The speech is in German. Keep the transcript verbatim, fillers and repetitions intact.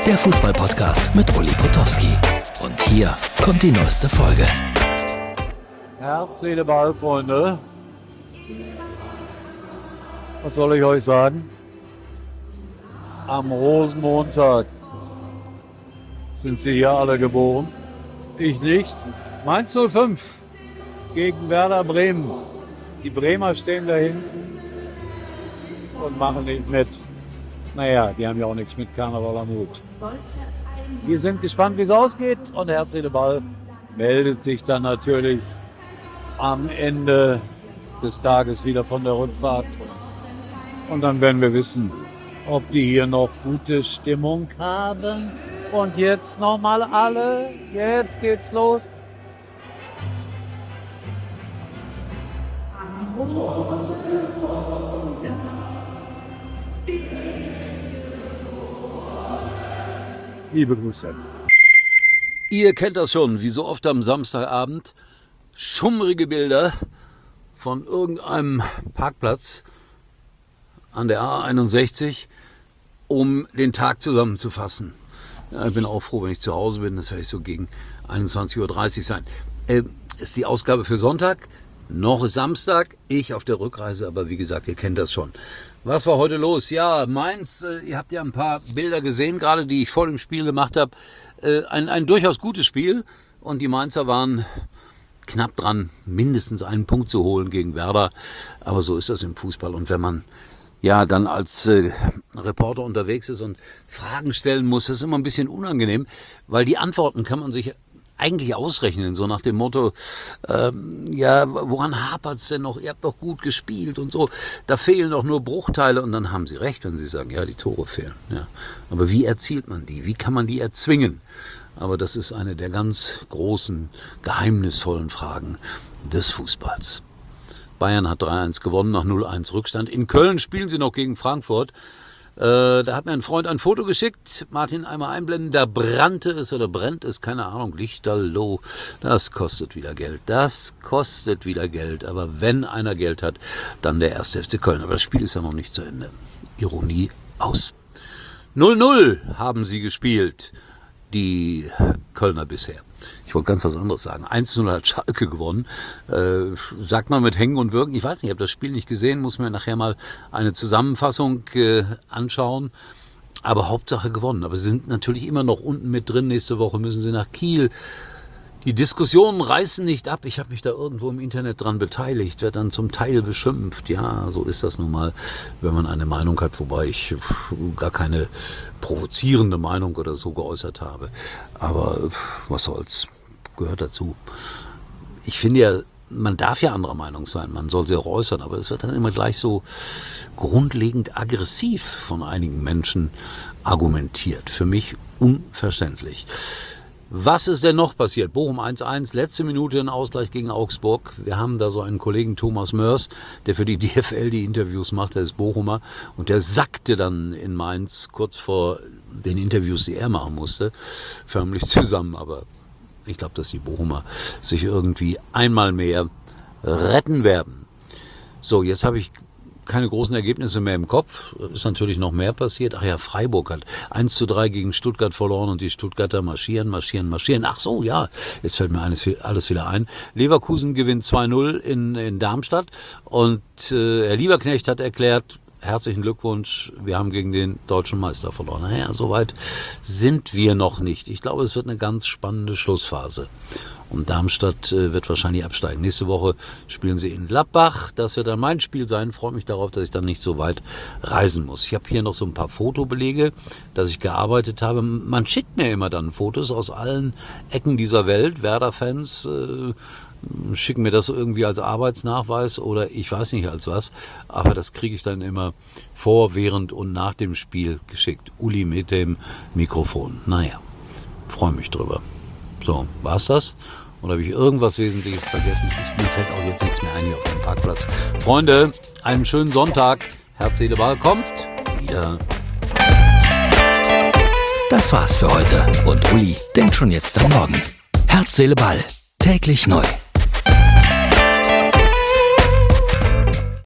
der Fußball-Podcast mit Uli Potowski. Und hier kommt die neueste Folge. Herz, Seele, Ball, Freunde. Was soll ich euch sagen? Am Rosenmontag sind sie hier alle geboren. Ich nicht. Mainz null fünf gegen Werder Bremen. Die Bremer stehen da hinten und machen nicht mit. Naja, die haben ja auch nichts mit Karneval am Hut. Wir sind gespannt, wie es ausgeht. Und Herz, Seele, Ball meldet sich dann natürlich am Ende des Tages wieder von der Rückfahrt. Und dann werden wir wissen, ob die hier noch gute Stimmung haben. Und jetzt nochmal alle. Jetzt geht's los. Liebe Grüße. Ihr kennt das schon, wie so oft am Samstagabend. Schummrige Bilder von irgendeinem Parkplatz an der A einundsechzig, um den Tag zusammenzufassen. Ja, ich bin auch froh, wenn ich zu Hause bin. Das werde ich so gegen einundzwanzig Uhr dreißig sein. Äh, ist die Ausgabe für Sonntag. Noch ist Samstag. Ich auf der Rückreise, aber wie gesagt, ihr kennt das schon. Was war heute los? Ja, Mainz, äh, ihr habt ja ein paar Bilder gesehen, gerade die ich vor dem Spiel gemacht habe. Äh, ein, ein durchaus gutes Spiel. Und die Mainzer waren knapp dran, mindestens einen Punkt zu holen gegen Werder. Aber so ist das im Fußball. Und wenn man ja dann als äh, Reporter unterwegs ist und Fragen stellen muss, das ist immer ein bisschen unangenehm, weil die Antworten kann man sich eigentlich ausrechnen, so nach dem Motto, ähm, ja, woran hapert's denn noch? Ihr habt doch gut gespielt und so. Da fehlen doch nur Bruchteile und dann haben sie recht, wenn sie sagen, ja, die Tore fehlen. Ja. Aber wie erzielt man die? Wie kann man die erzwingen? Aber das ist eine der ganz großen, geheimnisvollen Fragen des Fußballs. Bayern hat drei eins gewonnen nach null eins Rückstand. In Köln spielen sie noch gegen Frankfurt. Äh, da hat mir ein Freund ein Foto geschickt. Martin, einmal einblenden. Da brannte es oder brennt es, keine Ahnung, lichterloh. Das kostet wieder Geld. Das kostet wieder Geld. Aber wenn einer Geld hat, dann der erste F C Köln. Aber das Spiel ist ja noch nicht zu Ende. Ironie aus. null null haben sie gespielt, die Kölner bisher. Ich wollte ganz was anderes sagen. eins null hat Schalke gewonnen. Äh, sagt man mit Hängen und Würgen. Ich weiß nicht, ich habe das Spiel nicht gesehen. Muss mir nachher mal eine Zusammenfassung äh, anschauen. Aber Hauptsache gewonnen. Aber sie sind natürlich immer noch unten mit drin. Nächste Woche müssen sie nach Kiel. Die Diskussionen reißen nicht ab. Ich habe mich da irgendwo im Internet dran beteiligt, werde dann zum Teil beschimpft. Ja, so ist das nun mal, wenn man eine Meinung hat, wobei ich gar keine provozierende Meinung oder so geäußert habe. Aber was soll's, gehört dazu. Ich finde ja, man darf ja anderer Meinung sein, man soll sie auch äußern, aber es wird dann immer gleich so grundlegend aggressiv von einigen Menschen argumentiert. Für mich unverständlich. Was ist denn noch passiert? Bochum eins eins, letzte Minute ein Ausgleich gegen Augsburg. Wir haben da so einen Kollegen Thomas Mörs, der für die D F L die Interviews macht, der ist Bochumer. Und der sackte dann in Mainz kurz vor den Interviews, die er machen musste, förmlich zusammen. Aber ich glaube, dass die Bochumer sich irgendwie einmal mehr retten werden. So, jetzt habe ich keine großen Ergebnisse mehr im Kopf. Ist natürlich noch mehr passiert. Ach ja, Freiburg hat eins zu drei gegen Stuttgart verloren und die Stuttgarter marschieren, marschieren, marschieren. Ach so, ja, jetzt fällt mir alles, alles wieder ein. Leverkusen gewinnt zwei null in, in Darmstadt und äh, Herr Lieberknecht hat erklärt, herzlichen Glückwunsch, wir haben gegen den deutschen Meister verloren. Naja, soweit sind wir noch nicht. Ich glaube, es wird eine ganz spannende Schlussphase. Und Darmstadt äh, wird wahrscheinlich absteigen. Nächste Woche spielen sie in Gladbach. Das wird dann mein Spiel sein. Freue mich darauf, dass ich dann nicht so weit reisen muss. Ich habe hier noch so ein paar Fotobelege, dass ich gearbeitet habe. Man schickt mir immer dann Fotos aus allen Ecken dieser Welt. Werder-Fans äh, schicken mir das irgendwie als Arbeitsnachweis oder ich weiß nicht als was. Aber das kriege ich dann immer vor, während und nach dem Spiel geschickt. Uli mit dem Mikrofon. Naja, freue mich drüber. So, war's das? Oder habe ich irgendwas Wesentliches vergessen? Ich, mir fällt auch jetzt nichts mehr ein hier auf dem Parkplatz. Freunde, einen schönen Sonntag. Herz, Seele, Ball kommt wieder. Das war's für heute. Und Uli denkt schon jetzt am Morgen. Herz, Seele, Ball. Täglich neu.